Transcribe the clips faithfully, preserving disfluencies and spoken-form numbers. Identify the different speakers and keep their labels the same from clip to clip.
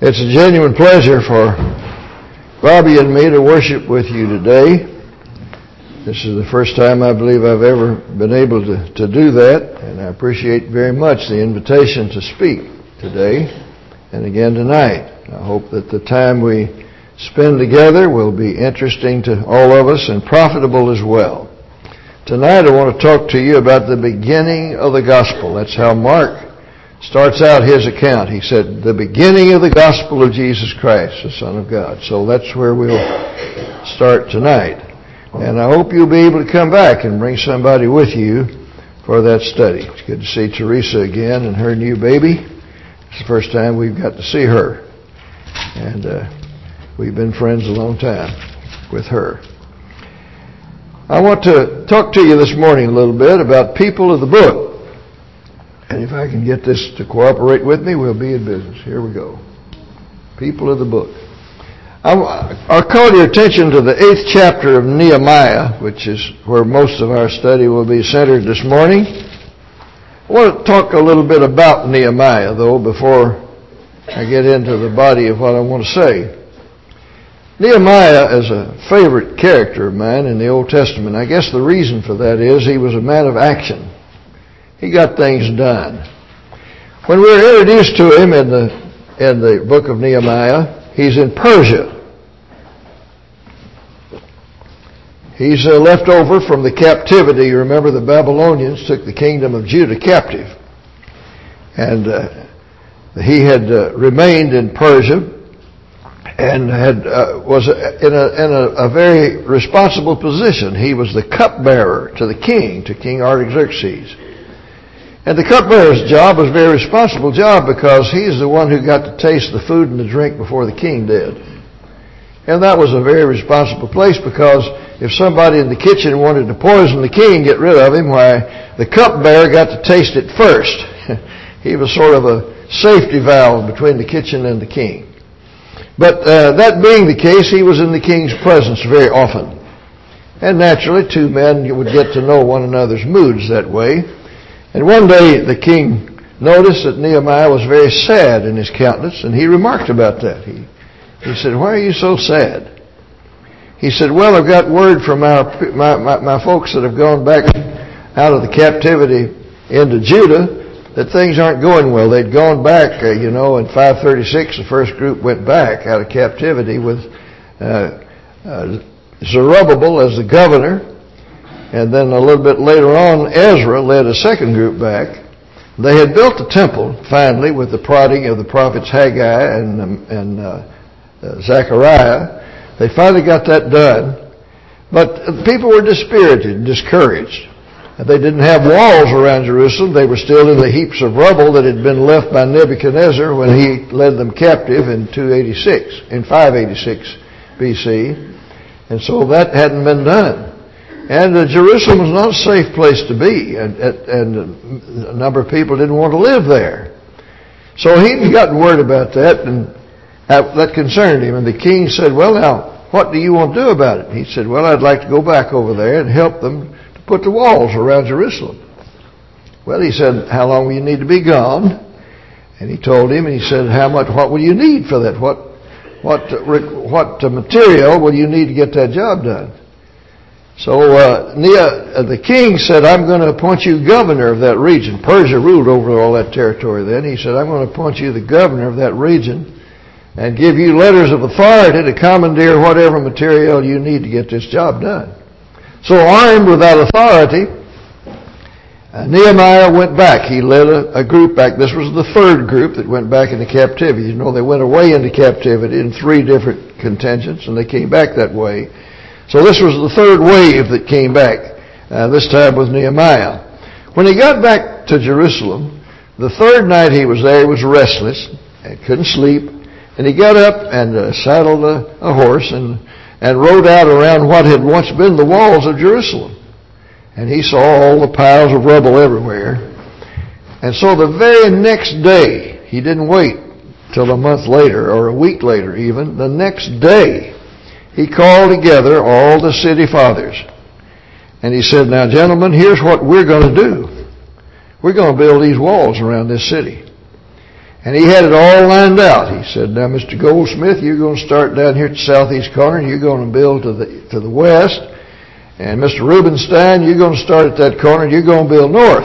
Speaker 1: It's a genuine pleasure for Bobby and me to worship with you today. This is the first time I believe I've ever been able to, to do that, and I appreciate very much the invitation to speak today and again tonight. I hope that the time we spend together will be interesting to all of us and profitable as well. Tonight I want to talk to you about the beginning of the gospel. That's how Mark starts out his account. He said, the beginning of the gospel of Jesus Christ, the Son of God. So that's where we'll start tonight. And I hope you'll be able to come back and bring somebody with you for that study. It's good to see Teresa again and her new baby. It's the first time we've got to see her. And uh, we've been friends a long time with her. I want to talk to you this morning a little bit about people of the book. And if I can get this to cooperate with me, we'll be in business. Here we go. People of the book. I'll call your attention to the eighth chapter of Nehemiah, which is where most of our study will be centered this morning. I want to talk a little bit about Nehemiah, though, before I get into the body of what I want to say. Nehemiah is a favorite character of mine in the Old Testament. I guess the reason for that is he was a man of action. He got things done. When we were introduced to him in the in the book of Nehemiah, he's in Persia. He's uh, left over from the captivity. You remember the Babylonians took the kingdom of Judah captive. And uh, he had uh, remained in Persia and had uh, was in, a, in a, a very responsible position. He was the cupbearer to the king, to King Artaxerxes. And the cupbearer's job was a very responsible job because he's the one who got to taste the food and the drink before the king did. And that was a very responsible place because if somebody in the kitchen wanted to poison the king, get rid of him, why, the cupbearer got to taste it first. He was sort of a safety valve between the kitchen and the king. But uh, that being the case, he was in the king's presence very often. And naturally, two men would get to know one another's moods that way. And one day the king noticed that Nehemiah was very sad in his countenance, and he remarked about that. He, he said, "Why are you so sad?" He said, "Well, I've got word from our, my, my, my folks that have gone back out of the captivity into Judah that things aren't going well. They'd gone back, uh, you know, in five thirty-six, the first group went back out of captivity with uh, uh, Zerubbabel as the governor. And then a little bit later on, Ezra led a second group back. They had built the temple, finally, with the prodding of the prophets Haggai and, um, and uh, uh, Zechariah. They finally got that done. But people were dispirited, discouraged. They didn't have walls around Jerusalem. They were still in the heaps of rubble that had been left by Nebuchadnezzar when he led them captive in two eighty-six, in five eighty-six B C. And so that hadn't been done. And uh, Jerusalem was not a safe place to be, and, and a number of people didn't want to live there. So he'd gotten word about that, and that, that concerned him. And the king said, "Well, now, what do you want to do about it?" He said, "Well, I'd like to go back over there and help them to put the walls around Jerusalem." Well, he said, "How long will you need to be gone?" And he told him, and he said, "How much? What will you need for that? What, what, what material will you need to get that job done?" So uh, Nehemiah, the king said, "I'm going to appoint you governor of that region." Persia ruled over all that territory then. He said, "I'm going to appoint you the governor of that region and give you letters of authority to commandeer whatever material you need to get this job done." So armed with that authority, uh, Nehemiah went back. He led a, a group back. This was the third group that went back into captivity. You know, they went away into captivity in three different contingents, and they came back that way. So this was the third wave that came back, uh, this time with Nehemiah. When he got back to Jerusalem, the third night he was there, he was restless and couldn't sleep. And he got up and uh, saddled a, a horse and, and rode out around what had once been the walls of Jerusalem. And he saw all the piles of rubble everywhere. And so the very next day, he didn't wait till a month later or a week later even, the next day, he called together all the city fathers. And he said, "Now, gentlemen, here's what we're going to do. We're going to build these walls around this city. And he had it all lined out. He said, now, Mister Goldsmith, you're going to start down here at the southeast corner, and you're going to build to the to the west. And Mister Rubenstein, you're going to start at that corner, and you're going to build north.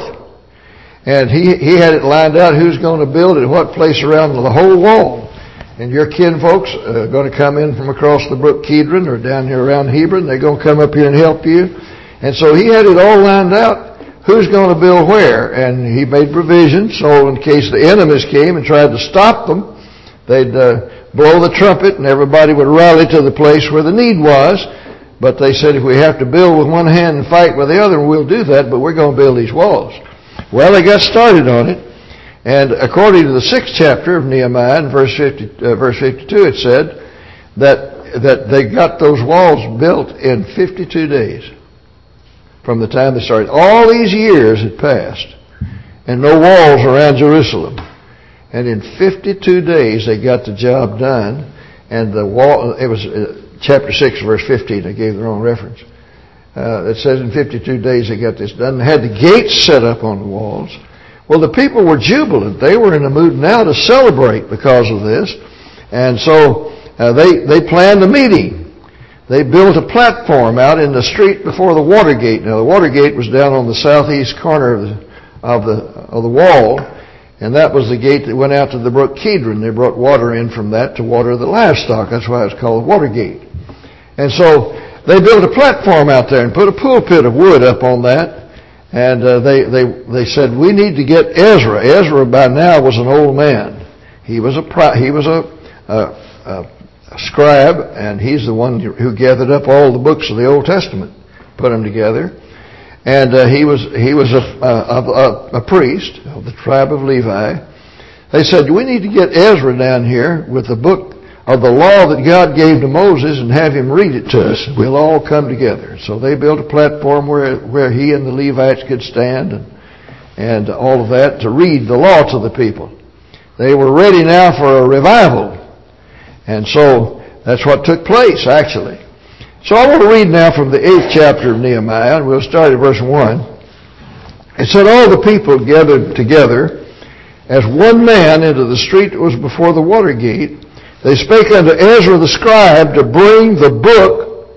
Speaker 1: And he, he had it lined out who's going to build at what place around the whole wall. And your kinfolks are going to come in from across the brook Kedron or down here around Hebron. They're going to come up here and help you. And so he had it all lined out, who's going to build where. And he made provision so in case the enemies came and tried to stop them, they'd uh, blow the trumpet and everybody would rally to the place where the need was. But they said, if we have to build with one hand and fight with the other, we'll do that, but we're going to build these walls. Well, they got started on it. And according to the sixth chapter of Nehemiah, in verse fifty, uh, verse fifty-two, it said that that they got those walls built in fifty-two days from the time they started. All these years had passed, and no walls around Jerusalem. And in fifty-two days, they got the job done. And the wall, it was uh, chapter six, verse fifteen. I gave the wrong reference. Uh, it says in fifty-two days they got this done. They had the gates set up on the walls. Well, the people were jubilant. They were in a mood now to celebrate because of this. And so uh, they, they planned a meeting. They built a platform out in the street before the Watergate. Now, the Watergate was down on the southeast corner of the, of the, of the wall, and that was the gate that went out to the brook Kedron. They brought water in from that to water the livestock. That's why it's called Watergate. And so they built a platform out there and put a pulpit of wood up on that. And uh, they, they, they said, we need to get Ezra. Ezra by now was an old man. He was a, he was a, a, a scribe, and he's the one who gathered up all the books of the Old Testament, put them together. And uh, he was, he was a, a, a, a priest of the tribe of Levi. They said, we need to get Ezra down here with the book of the law that God gave to Moses and have him read it to us. We'll all come together. So they built a platform where where he and the Levites could stand and, and all of that to read the law to the people. They were ready now for a revival. And so that's what took place, actually. So I want to read now from the eighth chapter of Nehemiah, and we'll start at verse one. It said, all the people gathered together as one man into the street that was before the water gate. They spake unto Ezra the scribe to bring the book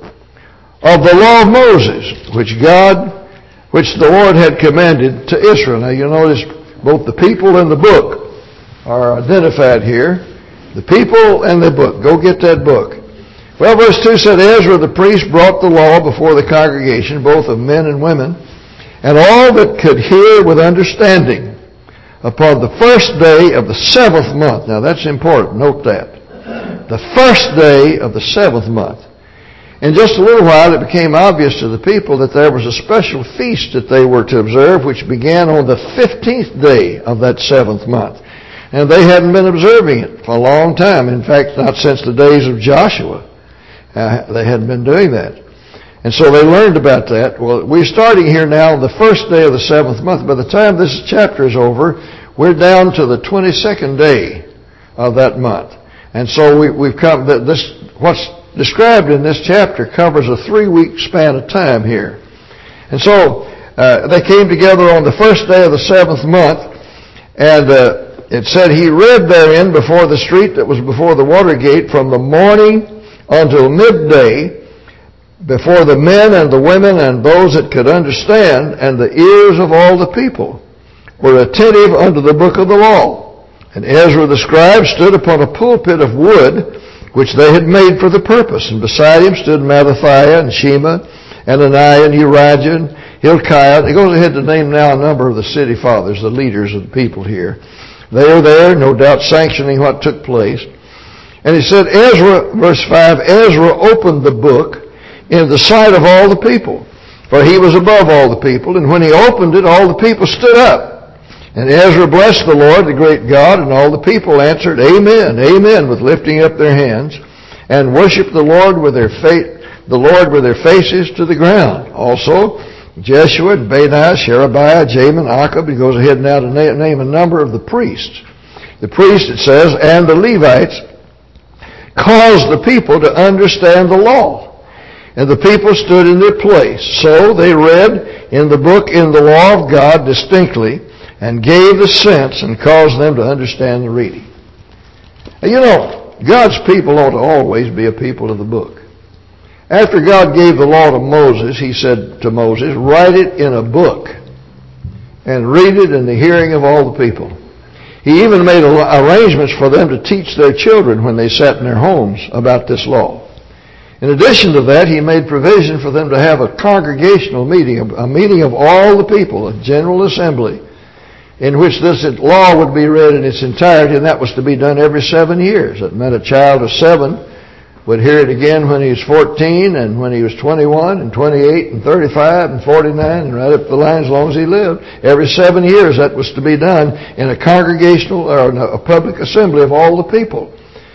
Speaker 1: of the law of Moses, which God, which the Lord had commanded to Israel. Now you notice both the people and the book are identified here. The people and the book. Go get that book. Well, verse two said, Ezra the priest brought the law before the congregation, both of men and women, and all that could hear with understanding upon the first day of the seventh month. Now that's important. Note that. The first day of the seventh month. In just a little while it became obvious to the people that there was a special feast that they were to observe, which began on the fifteenth day of that seventh month. And they hadn't been observing it for a long time. In fact, not since the days of Joshua. Uh, they hadn't been doing that. And so they learned about that. Well, we're starting here now on the first day of the seventh month. By the time this chapter is over, we're down to the twenty-second day of that month. And so we, we've come, this, what's described in this chapter covers a three-week span of time here. And so uh, they came together on the first day of the seventh month, and uh, it said he read therein before the street that was before the water gate from the morning until midday, before the men and the women and those that could understand, and the ears of all the people were attentive unto the book of the law. And Ezra the scribe stood upon a pulpit of wood, which they had made for the purpose. And beside him stood Mattathiah and Shema, and Ananiah and Urijah and Hilkiah. He goes ahead to name now a number of the city fathers, the leaders of the people here. They are there, no doubt sanctioning what took place. And he said, Ezra, verse five, Ezra opened the book in the sight of all the people, for he was above all the people. And when he opened it, all the people stood up. And Ezra blessed the Lord, the great God, and all the people answered, Amen, Amen, with lifting up their hands, and worshiped the Lord with their fa- the Lord with their faces to the ground. Also, Jeshua, Benaiah, Sherebiah, Jamin, Akkub. He goes ahead now to na- name a number of the priests. The priests, it says, and the Levites caused the people to understand the law. And the people stood in their place. So they read in the book in the law of God distinctly, and gave the sense and caused them to understand the reading. And you know, God's people ought to always be a people of the book. After God gave the law to Moses, he said to Moses, write it in a book and read it in the hearing of all the people. He even made arrangements for them to teach their children when they sat in their homes about this law. In addition to that, he made provision for them to have a congregational meeting, a meeting of all the people, a general assembly, in which this law would be read in its entirety, and that was to be done every seven years. That meant a child of seven would hear it again when he was fourteen, and when he was twenty-one, and twenty-eight, and thirty-five, and forty-nine, and right up the line as long as he lived. Every seven years that was to be done in a congregational or a public assembly of all the people.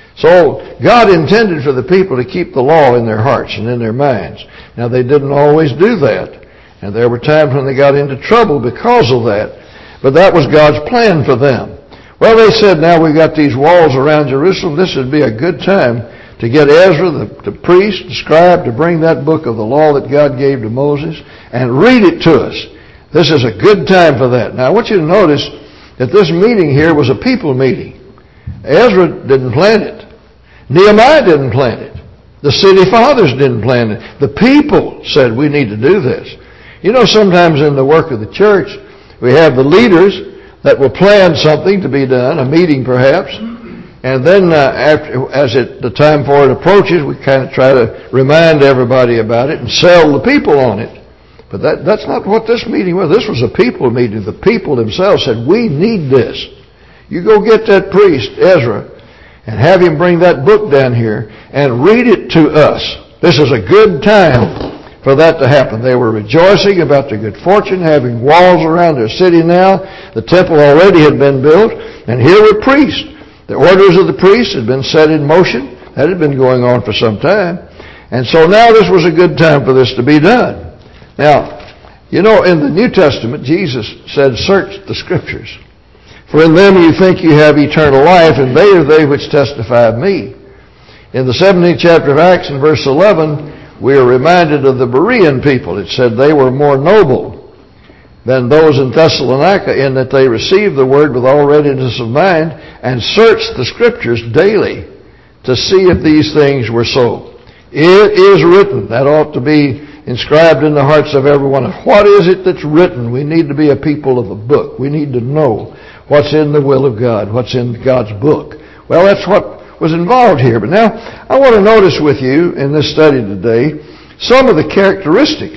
Speaker 1: So God intended for the people to keep the law in their hearts and in their minds. Now they didn't always do that, and there were times when they got into trouble because of that. But that was God's plan for them. Well, they said, now we've got these walls around Jerusalem. This would be a good time to get Ezra, the, the priest, the scribe, to bring that book of the law that God gave to Moses and read it to us. This is a good time for that. Now, I want you to notice that this meeting here was a people meeting. Ezra didn't plan it. Nehemiah didn't plan it. The city fathers didn't plan it. The people said, we need to do this. You know, sometimes in the work of the church, we have the leaders that will plan something to be done, a meeting perhaps, and then uh, after, as it, the time for it approaches, we kind of try to remind everybody about it and sell the people on it. But that, that's not what this meeting was. This was a people meeting. The people themselves said, we need this. You go get that priest, Ezra, and have him bring that book down here and read it to us. This is a good time for that to happen. They were rejoicing about their good fortune, having walls around their city now. The temple already had been built, and here were priests. The orders of the priests had been set in motion. That had been going on for some time. And so now this was a good time for this to be done. Now, you know, in the New Testament, Jesus said, search the Scriptures. For in them you think you have eternal life, and they are they which testify of me. In the seventeenth chapter of Acts, in verse eleven, we are reminded of the Berean people. It said they were more noble than those in Thessalonica in that they received the word with all readiness of mind and searched the Scriptures daily to see if these things were so. It is written. That ought to be inscribed in the hearts of everyone. What is it that's written? We need to be a people of the book. We need to know what's in the will of God, what's in God's book. Well, that's what was involved here. But now, I want to notice with you in this study today some of the characteristics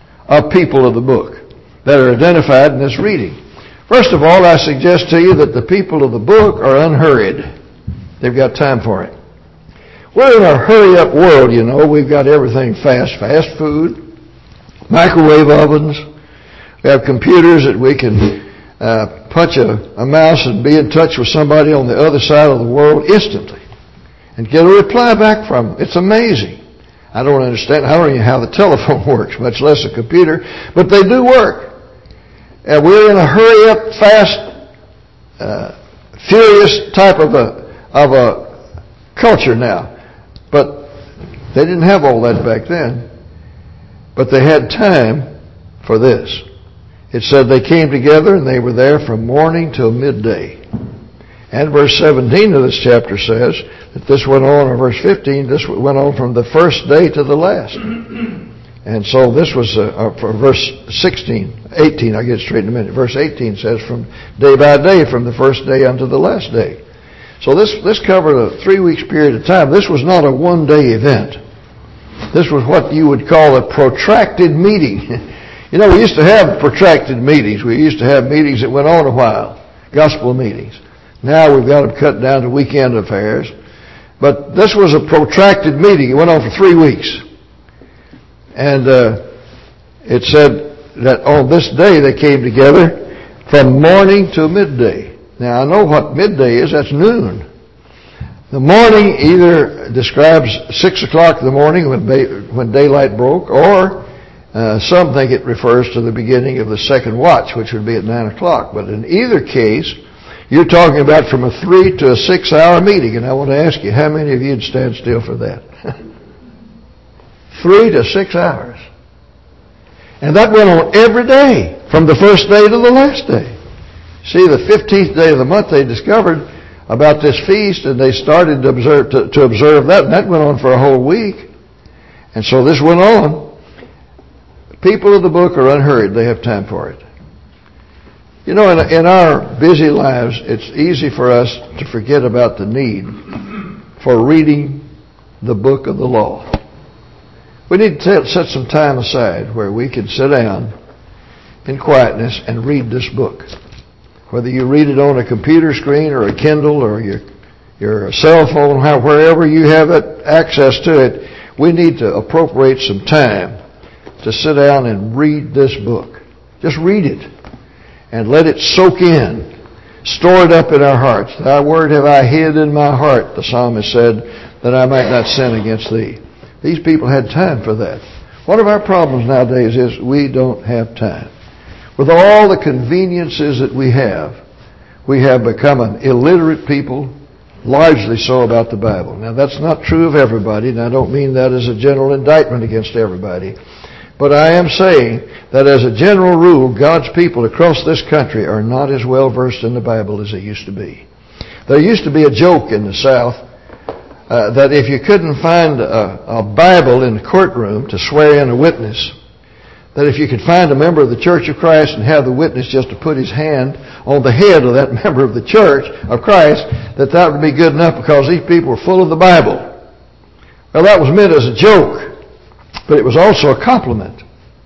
Speaker 1: of people of the book that are identified in this reading. First of all, I suggest to you that the people of the book are unhurried. They've got time for it. We're in a hurry-up world, you know. We've got everything fast. Fast food, microwave ovens. We have computers that we can uh, punch a, a mouse and be in touch with somebody on the other side of the world instantly and get a reply back from them. It's amazing. I don't understand. I don't even know how the telephone works, much less a computer, but they do work. And we're in a hurry-up, fast, uh, furious type of a of a culture now. But they didn't have all that back then. But they had time for this. It said they came together and they were there from morning till midday. And verse seventeen of this chapter says that this went on, or verse fifteen, this went on from the first day to the last. And so this was, uh, uh, for verse sixteen, eighteen, I'll get it straight in a minute. Verse eighteen says from day by day, from the first day unto the last day. So this, this covered a three weeks period of time. This was not a one day event. This was what you would call a protracted meeting. You know, we used to have protracted meetings. We used to have meetings that went on a while, gospel meetings. Now we've got them cut down to weekend affairs. But this was a protracted meeting. It went on for three weeks. And uh, it said that on this day they came together from morning till midday. Now I know what midday is. That's noon. The morning either describes six o'clock in the morning when, day, when daylight broke, or uh, some think it refers to the beginning of the second watch, which would be at nine o'clock. But in either case, you're talking about from a three to a six hour meeting. And I want to ask you, how many of you would stand still for that? Three to six hours. And that went on every day, from the first day to the last day. See, the fifteenth day of the month they discovered about this feast, and they started to observe, to, to observe that, and that went on for a whole week. And so this went on. People of the book are unhurried. They have time for it. You know, in, in our busy lives, it's easy for us to forget about the need for reading the book of the law. We need to set some time aside where we can sit down in quietness and read this book. Whether you read it on a computer screen or a Kindle or your, your cell phone, wherever you have it, access to it, we need to appropriate some time to sit down and read this book. Just read it and let it soak in. Store it up in our hearts. Thy word have I hid in my heart, the psalmist said, that I might not sin against thee. These people had time for that. One of our problems nowadays is we don't have time. With all the conveniences that we have, we have become an illiterate people, largely so about the Bible. Now, that's not true of everybody, and I don't mean that as a general indictment against everybody. But I am saying that as a general rule, God's people across this country are not as well versed in the Bible as they used to be. There used to be a joke in the South uh, that if you couldn't find a, a Bible in the courtroom to swear in a witness, that if you could find a member of the Church of Christ and have the witness just to put his hand on the head of that member of the Church of Christ, that that would be good enough because these people were full of the Bible. Well, that was meant as a joke, but it was also a compliment.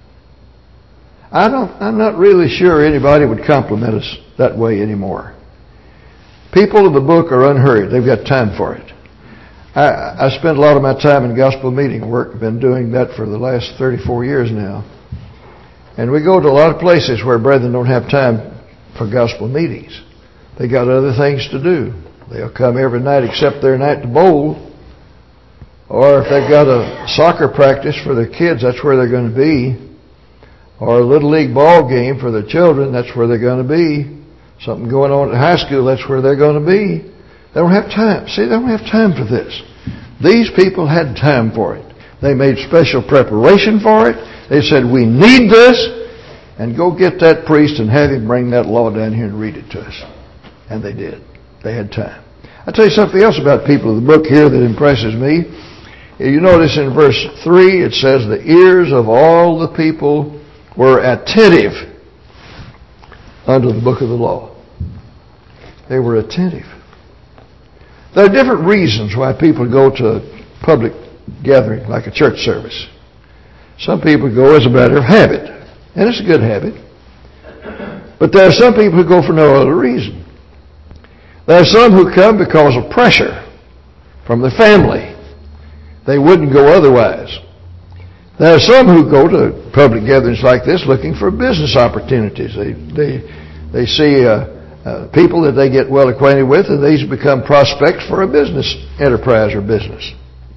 Speaker 1: I don't, I'm not really sure anybody would compliment us that way anymore. People of the book are unhurried. They've got time for it. I, I spend a lot of my time in gospel meeting work. I've been doing that for the last thirty-four years now. And we go to a lot of places where brethren don't have time for gospel meetings. They got other things to do. They'll come every night except their night to bowl. Or if they've got a soccer practice for their kids, that's where they're going to be. Or a little league ball game for their children, that's where they're going to be. Something going on at high school, that's where they're going to be. They don't have time. See, they don't have time for this. These people had time for it. They made special preparation for it. They said, we need this, and go get that priest and have him bring that law down here and read it to us. And they did. They had time. I'll tell you something else about people of the book here that impresses me. You notice in verse three, it says, the ears of all the people were attentive unto the book of the law. They were attentive. There are different reasons why people go to a public gathering, like a church service. Some people go as a matter of habit, and it's a good habit. But there are some people who go for no other reason. There are some who come because of pressure from their family. They wouldn't go otherwise. There are some who go to public gatherings like this looking for business opportunities. They they they see uh, uh, people that they get well acquainted with, and these become prospects for a business enterprise or business.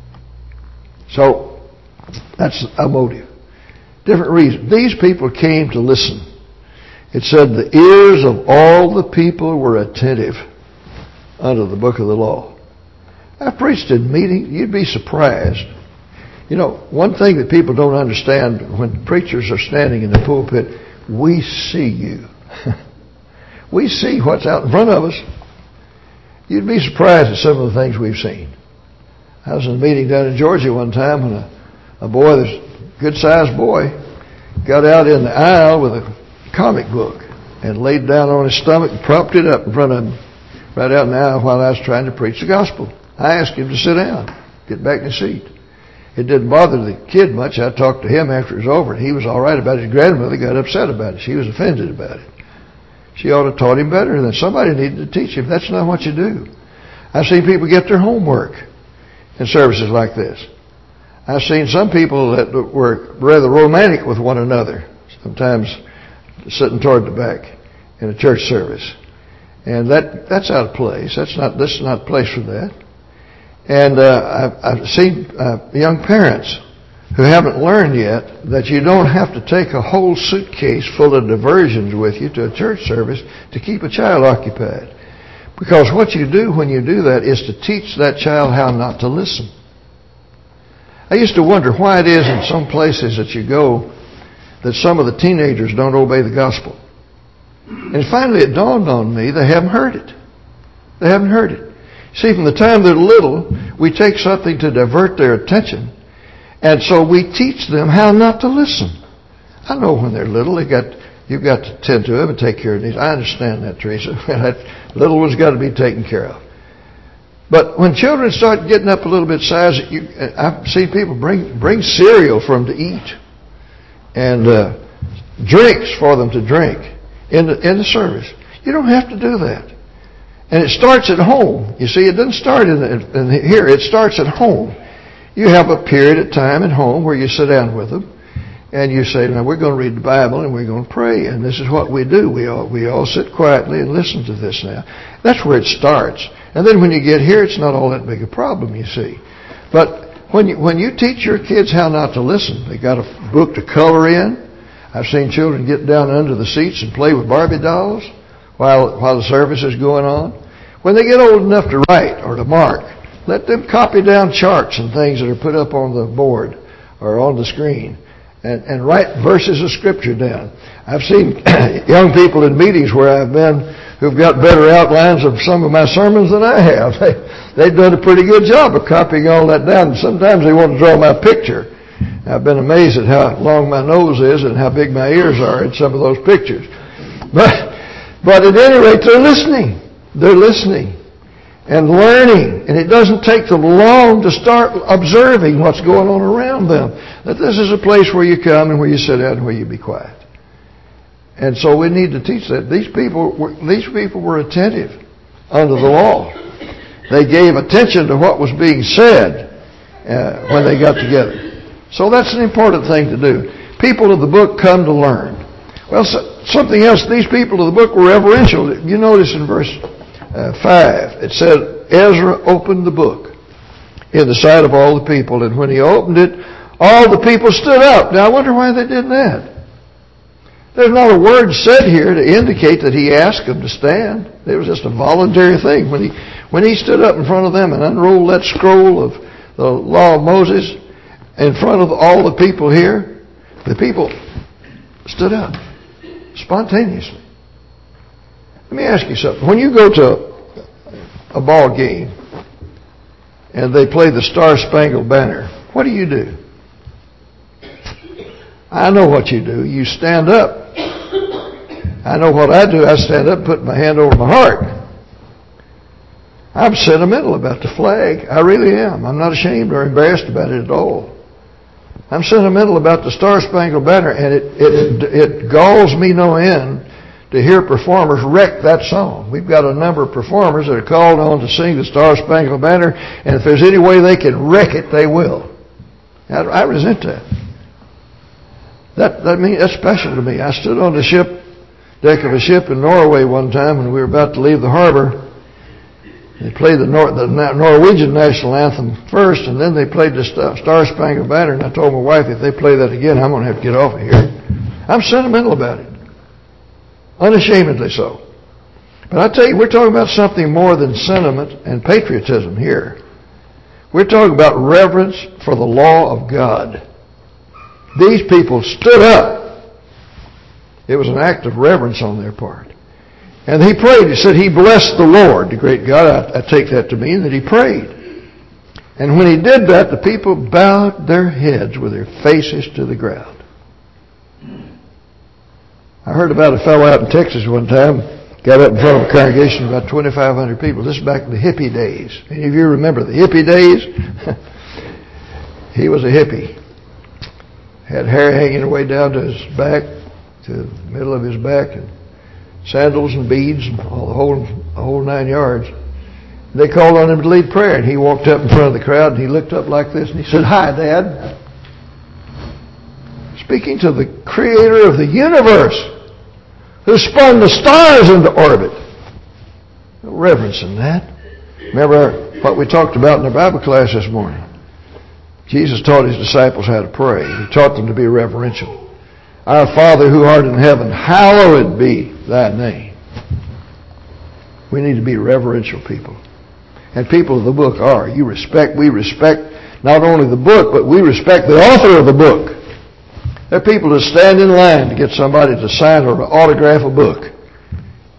Speaker 1: So that's a motive. Different reason. These people came to listen. It said the ears of all the people were attentive unto the book of the law. I preached in meetings. You'd be surprised. You know, one thing that people don't understand when preachers are standing in the pulpit, we see you. We see what's out in front of us. You'd be surprised at some of the things we've seen. I was in a meeting down in Georgia one time when a, a boy, this good-sized boy, got out in the aisle with a comic book and laid down on his stomach and propped it up in front of him right out in the aisle while I was trying to preach the gospel. I asked him to sit down, get back in his seat. It didn't bother the kid much. I talked to him after it was over, and he was all right about it. His grandmother got upset about it. She was offended about it. She ought to have taught him better. Then somebody needed to teach him. That's not what you do. I've seen people get their homework in services like this. I've seen some people that were rather romantic with one another, sometimes sitting toward the back in a church service. And that that's out of place. That's not, this is not a place for that. And uh, I've, I've seen uh, young parents who haven't learned yet that you don't have to take a whole suitcase full of diversions with you to a church service to keep a child occupied. Because what you do when you do that is to teach that child how not to listen. I used to wonder why it is in some places that you go that some of the teenagers don't obey the gospel. And finally it dawned on me, they haven't heard it. They haven't heard it. See, from the time they're little, we take something to divert their attention. And so we teach them how not to listen. I know when they're little, they got you've got to tend to them and take care of these. I understand that, Teresa. That little one's got to be taken care of. But when children start getting up a little bit size, you, I've seen people bring bring cereal for them to eat and uh, drinks for them to drink in the, in the service. You don't have to do that. And it starts at home. You see, it doesn't start in, the, in the, here. It starts at home. You have a period of time at home where you sit down with them and you say, now we're going to read the Bible and we're going to pray. And this is what we do. We all, we all sit quietly and listen to this now. That's where it starts. And then when you get here, it's not all that big a problem, you see. But when you, when you teach your kids how not to listen, they got a book to color in. I've seen children get down under the seats and play with Barbie dolls while while the service is going on. When they get old enough to write or to mark, let them copy down charts and things that are put up on the board or on the screen and, and write verses of Scripture down. I've seen young people in meetings where I've been who've got better outlines of some of my sermons than I have. They, they've done a pretty good job of copying all that down. Sometimes they want to draw my picture. I've been amazed at how long my nose is and how big my ears are in some of those pictures. But But at any rate, they're listening. They're listening and learning. And it doesn't take them long to start observing what's going on around them. That this is a place where you come and where you sit down and where you be quiet. And so we need to teach that. These people were, these people were attentive under the law. They gave attention to what was being said uh, when they got together. So that's an important thing to do. People of the book come to learn. Well, so, something else, these people of the book were reverential. You notice in verse uh, five, it said, Ezra opened the book in the sight of all the people, and when he opened it, all the people stood up. Now, I wonder why they did that. There's not a word said here to indicate that he asked them to stand. It was just a voluntary thing. When he, when he stood up in front of them and unrolled that scroll of the law of Moses in front of all the people here, the people stood up. Spontaneously. Let me ask you something. When you go to a ball game and they play the Star-Spangled Banner, what do you do? I know what you do. You stand up. I know what I do. I stand up and put my hand over my heart. I'm sentimental about the flag. I really am. I'm not ashamed or embarrassed about it at all. I'm sentimental about the Star-Spangled Banner, and it, it it galls me no end to hear performers wreck that song. We've got a number of performers that are called on to sing the Star-Spangled Banner, and if there's any way they can wreck it, they will. I, I resent that. That that means that's special to me. I stood on the ship deck of a ship in Norway one time when we were about to leave the harbor. They played the, Nor- the Norwegian national anthem first, and then they played the Star-Spangled Banner. And I told my wife, if they play that again, I'm going to have to get off of here. I'm sentimental about it. Unashamedly so. But I tell you, we're talking about something more than sentiment and patriotism here. We're talking about reverence for the law of God. These people stood up. It was an act of reverence on their part. And he prayed. He said he blessed the Lord, the great God. I, I take that to mean that he prayed. And when he did that, the people bowed their heads with their faces to the ground. I heard about a fellow out in Texas one time, got up in front of a congregation of about twenty-five hundred people. This is back in the hippie days. Any of you remember the hippie days? He was a hippie. Had hair hanging way down to his back, to the middle of his back, and sandals and beads and all the whole, the whole nine yards. They called on him to lead prayer, and he walked up in front of the crowd, and he looked up like this, and he said, "Hi, Dad." Speaking to the creator of the universe, who spun the stars into orbit. No reverence in that. Remember what we talked about in the Bible class this morning. Jesus taught his disciples how to pray. He taught them to be reverential. Our Father who art in heaven, hallowed be thy name. We need to be reverential people. And people of the book are. You respect, we respect not only the book, but we respect the author of the book. There are people that stand in line to get somebody to sign or autograph a book.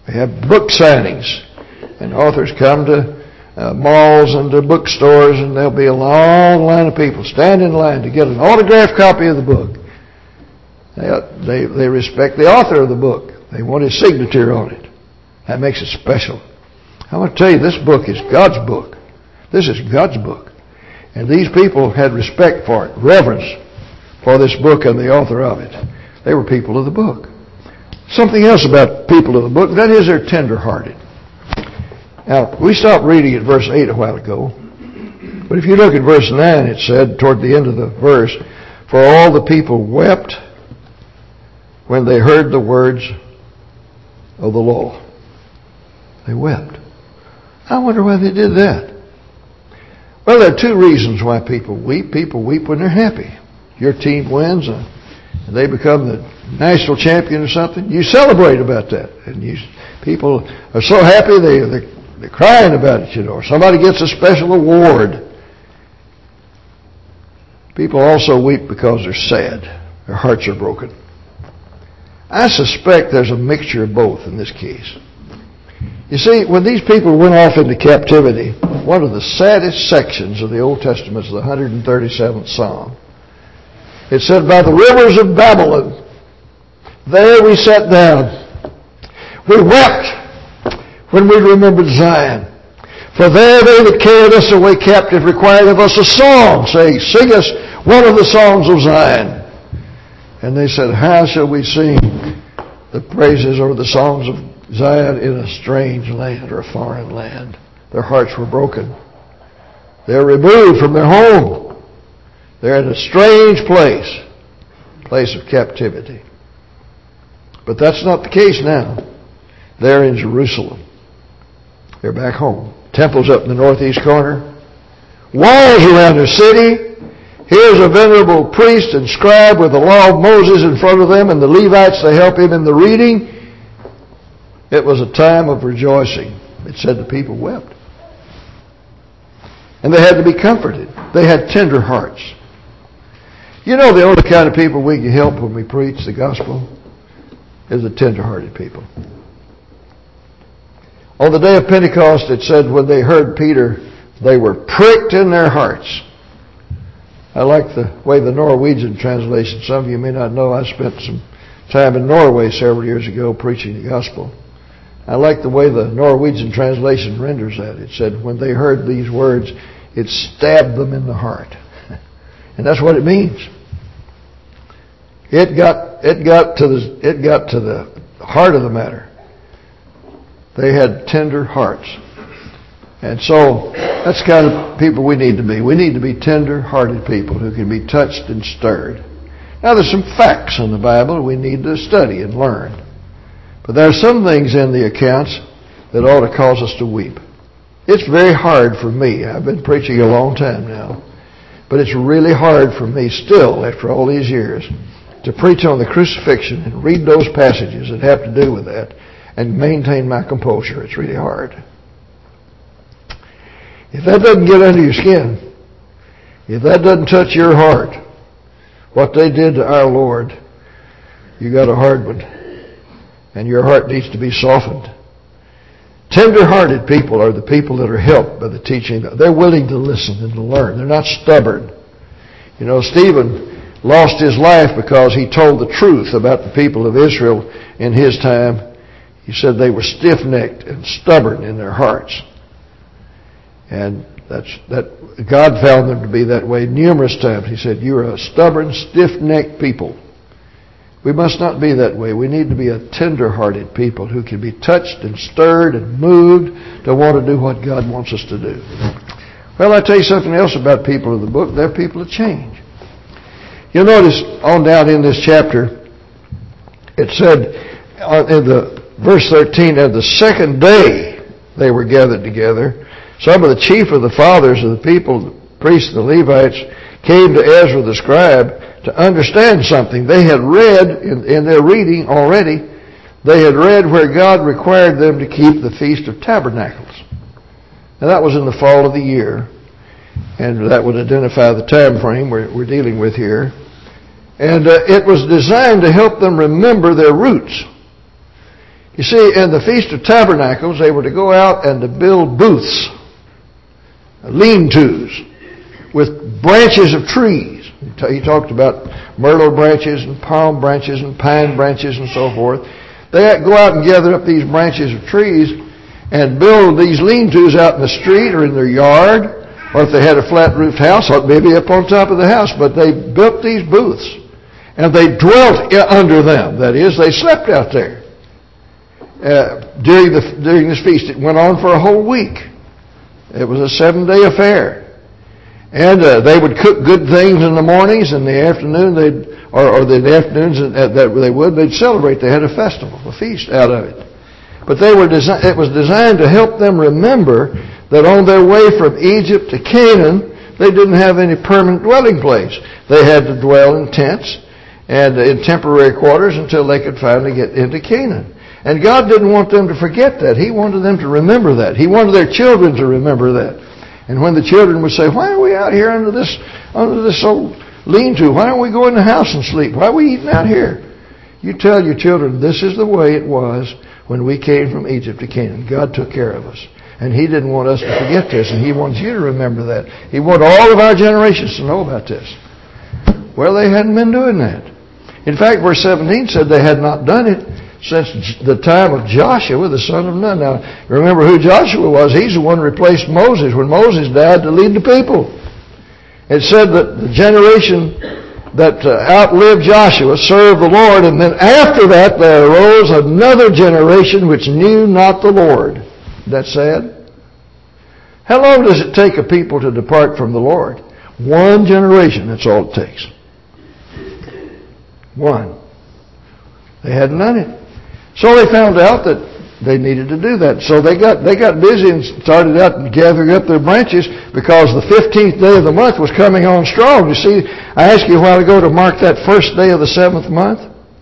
Speaker 1: We have book signings. And authors come to uh, malls and to bookstores, and there'll be a long line of people stand in line to get an autographed copy of the book. They, they, they respect the author of the book. They want his signature on it. That makes it special. I want to tell you, this book is God's book. This is God's book. And these people had respect for it, reverence for this book and the author of it. They were people of the book. Something else about people of the book, that is, they're tender-hearted. Now, we stopped reading at verse eight a while ago. But if you look at verse nine, it said, toward the end of the verse, for all the people wept when they heard the words of the law. They wept. I wonder why they did that. Well, there are two reasons why people weep. People weep when they're happy. Your team wins and they become the national champion or something. You celebrate about that. And you, people are so happy they, they're, they're crying about it, you know. Or somebody gets a special award. People also weep because they're sad. Their hearts are broken. I suspect there's a mixture of both in this case. You see, when these people went off into captivity, one of the saddest sections of the Old Testament is the one hundred thirty-seventh Psalm. It said, by the rivers of Babylon, there we sat down. We wept when we remembered Zion. For there they that carried us away captive required of us a song, saying, sing us one of the songs of Zion. And they said, how shall we sing the praises or the songs of Zion in a strange land or a foreign land? Their hearts were broken. They're removed from their home. They're in a strange place, place of captivity. But that's not the case now. They're in Jerusalem. They're back home. Temple's up in the northeast corner. Walls around their city. Here's a venerable priest and scribe with the law of Moses in front of them, and the Levites, they help him in the reading. It was a time of rejoicing. It said the people wept. And they had to be comforted. They had tender hearts. You know, the only kind of people we can help when we preach the gospel is the tender-hearted people. On the day of Pentecost, it said when they heard Peter, they were pricked in their hearts. I like the way the Norwegian translation, some of you may not know, I spent some time in Norway several years ago preaching the gospel. I like the way the Norwegian translation renders that. It said when they heard these words, it stabbed them in the heart. And that's what it means. It got it got to the it got to the heart of the matter. They had tender hearts. And so that's the kind of people we need to be. We need to be tender-hearted people who can be touched and stirred. Now there's some facts in the Bible we need to study and learn. But there are some things in the accounts that ought to cause us to weep. It's very hard for me. I've been preaching a long time now. But it's really hard for me still, after all these years, to preach on the crucifixion and read those passages that have to do with that and maintain my composure. It's really hard. If that doesn't get under your skin, if that doesn't touch your heart, what they did to our Lord, you got a hard one. And your heart needs to be softened. Tender-hearted people are the people that are helped by the teaching. They're willing to listen and to learn. They're not stubborn. You know, Stephen lost his life because he told the truth about the people of Israel in his time. He said they were stiff-necked and stubborn in their hearts. And that's that. God found them to be that way numerous times. He said, you're a stubborn, stiff-necked people. We must not be that way. We need to be a tender-hearted people who can be touched and stirred and moved to want to do what God wants us to do. Well, I'll tell you something else about people of the book. They're people of change. You'll notice on down in this chapter, it said in the verse thirteen, of the second day they were gathered together. Some of the chief of the fathers of the people, the priests and the Levites, came to Ezra the scribe to understand something. They had read in, in their reading already, they had read where God required them to keep the Feast of Tabernacles. Now that was in the fall of the year, and that would identify the time frame we're, we're dealing with here. And uh, it was designed to help them remember their roots. You see, in the Feast of Tabernacles, they were to go out and to build booths, lean-tos, with branches of trees. He talked about myrtle branches and palm branches and pine branches and so forth. They go out and gather up these branches of trees and build these lean-tos out in the street or in their yard, or if they had a flat-roofed house, maybe up on top of the house. But they built these booths, and they dwelt under them. That is, they slept out there uh, during the during this feast. It went on for a whole week. It was a seven-day affair. And uh, they would cook good things in the mornings, and in the afternoon they'd, or, or the afternoons that they would, they'd celebrate. They had a festival, a feast out of it. But they were desi- it was designed to help them remember that on their way from Egypt to Canaan, they didn't have any permanent dwelling place. They had to dwell in tents and in temporary quarters until they could finally get into Canaan. And God didn't want them to forget that. He wanted them to remember that. He wanted their children to remember that. And when the children would say, why are we out here under this under this old lean-to? Why don't we go in the house and sleep? Why are we eating out here? You tell your children, this is the way it was when we came from Egypt to Canaan. God took care of us. And He didn't want us to forget this, and He wants you to remember that. He wanted all of our generations to know about this. Well, they hadn't been doing that. In fact, verse seventeen said they had not done it since the time of Joshua, the son of Nun. Now, remember who Joshua was. He's the one who replaced Moses when Moses died to lead the people. It said that the generation that uh, outlived Joshua served the Lord, and then after that there arose another generation which knew not the Lord. Isn't that sad? How long does it take a people to depart from the Lord? One generation, that's all it takes. One. They hadn't done it. So they found out that they needed to do that. So they got they got busy and started out and gathering up their branches because the fifteenth day of the month was coming on strong. You see, I asked you a while ago to mark that first day of the seventh month.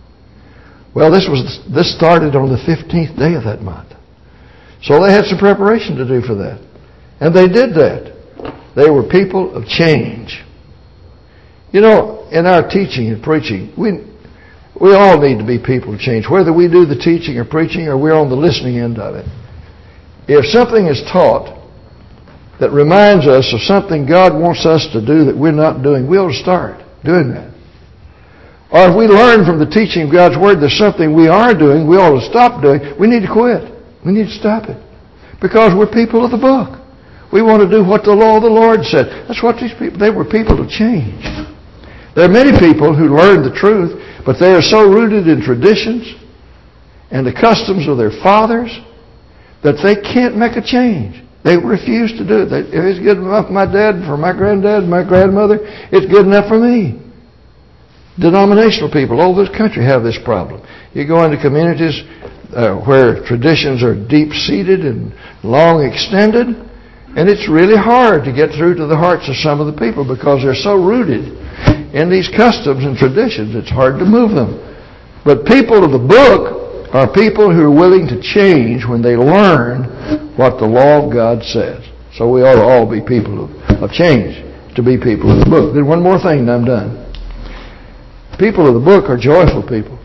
Speaker 1: Well, this was this started on the fifteenth day of that month. So they had some preparation to do for that. And they did that. They were people of change. You know, in our teaching and preaching, we We all need to be people of change, whether we do the teaching or preaching or we're on the listening end of it. If something is taught that reminds us of something God wants us to do that we're not doing, we ought to start doing that. Or if we learn from the teaching of God's Word there's something we are doing, we ought to stop doing, we need to quit. We need to stop it. Because we're people of the book. We want to do what the law of the Lord said. That's what these people, they were people of change. There are many people who learned the truth, but they are so rooted in traditions and the customs of their fathers that they can't make a change. They refuse to do it. They, if it's good enough for my dad, for my granddad, my grandmother, it's good enough for me. Denominational people all over this country have this problem. You go into communities uh, where traditions are deep-seated and long extended, and it's really hard to get through to the hearts of some of the people because they're so rooted in these customs and traditions, it's hard to move them. But people of the book are people who are willing to change when they learn what the law of God says. So we ought to all be people of, of change, to be people of the book. Then one more thing and I'm done. People of the book are joyful people.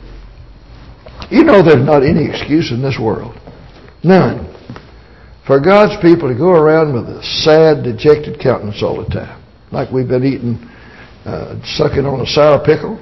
Speaker 1: You know there's not any excuse in this world. None. For God's people to go around with a sad, dejected countenance all the time. Like we've been eating Uh, sucking on a sour pickle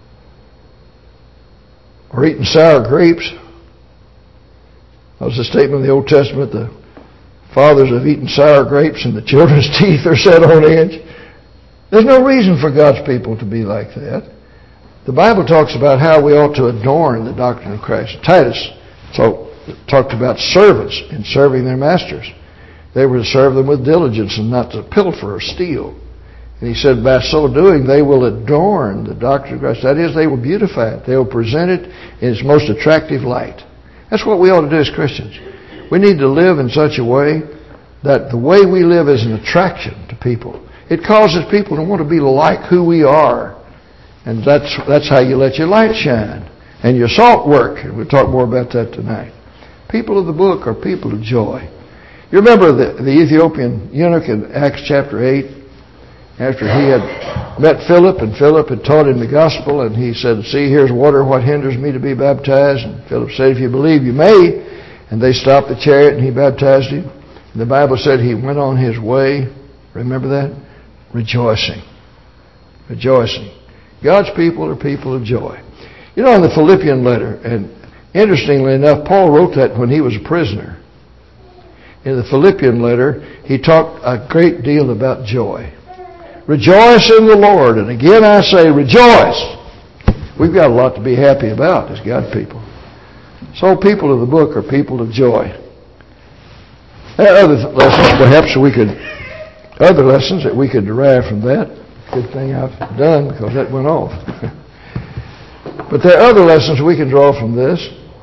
Speaker 1: or eating sour grapes. That was a statement in the Old Testament. The fathers have eaten sour grapes and the children's teeth are set on edge. There's no reason for God's people to be like that. The Bible talks about how we ought to adorn the doctrine of Christ. Titus so, talked about servants in serving their masters. They were to serve them with diligence and not to pilfer or steal. And he said, by so doing, they will adorn the doctrine of Christ. That is, they will beautify it. They will present it in its most attractive light. That's what we ought to do as Christians. We need to live in such a way that the way we live is an attraction to people. It causes people to want to be like who we are. And that's that's how you let your light shine. And your salt work. And we'll talk more about that tonight. People of the book are people of joy. You remember the, the Ethiopian eunuch in Acts chapter eight? after he had met Philip, and Philip had taught him the gospel, and he said, see, here's water, what hinders me to be baptized? And Philip said, if you believe, you may. And they stopped the chariot, and he baptized him. And the Bible said he went on his way, remember that? Rejoicing. Rejoicing. God's people are people of joy. You know, in the Philippian letter, and interestingly enough, Paul wrote that when he was a prisoner. In the Philippian letter, he talked a great deal about joy. Rejoice in the Lord. And again I say, rejoice. We've got a lot to be happy about as God people. So people of the book are people of joy. There are other lessons perhaps we could, other lessons that we could derive from that. Good thing I've done because that went off. But there are other lessons we can draw from this.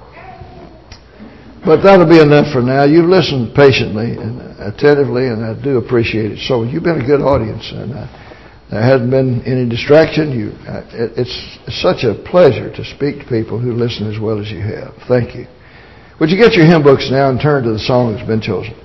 Speaker 1: But that'll be enough for now. You've listened patiently and attentively, and I do appreciate it. So you've been a good audience, and uh, there hasn't been any distraction. You, uh, it, it's such a pleasure to speak to people who listen as well as you have. Thank you. Would you get your hymn books now and turn to the song that's been chosen?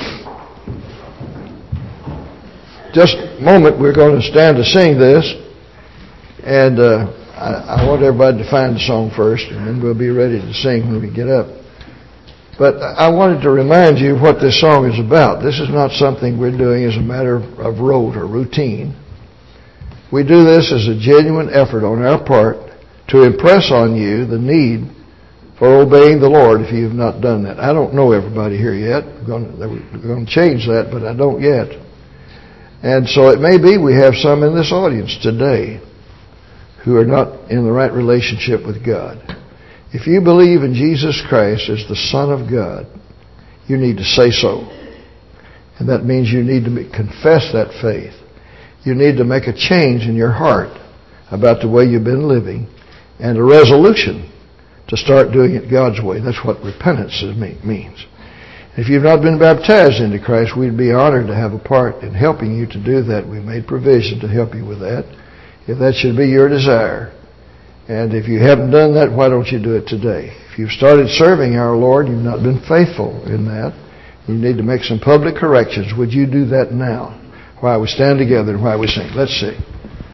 Speaker 1: Just a moment, we're going to stand to sing this, and uh, I, I want everybody to find the song first, and then we'll be ready to sing when we get up. But I wanted to remind you what this song is about. This is not something we're doing as a matter of rote or routine. We do this as a genuine effort on our part to impress on you the need for obeying the Lord if you have not done that. I don't know everybody here yet. We're going to, we're going to change that, but I don't yet. And so it may be we have some in this audience today who are not in the right relationship with God. If you believe in Jesus Christ as the Son of God, you need to say so. And that means you need to confess that faith. You need to make a change in your heart about the way you've been living and a resolution to start doing it God's way. That's what repentance means. If you've not been baptized into Christ, we'd be honored to have a part in helping you to do that. We've made provision to help you with that, if that should be your desire. And if you haven't done that, why don't you do it today? If you've started serving our Lord, you've not been faithful in that, you need to make some public corrections. Would you do that now while we stand together and while we sing? Let's sing.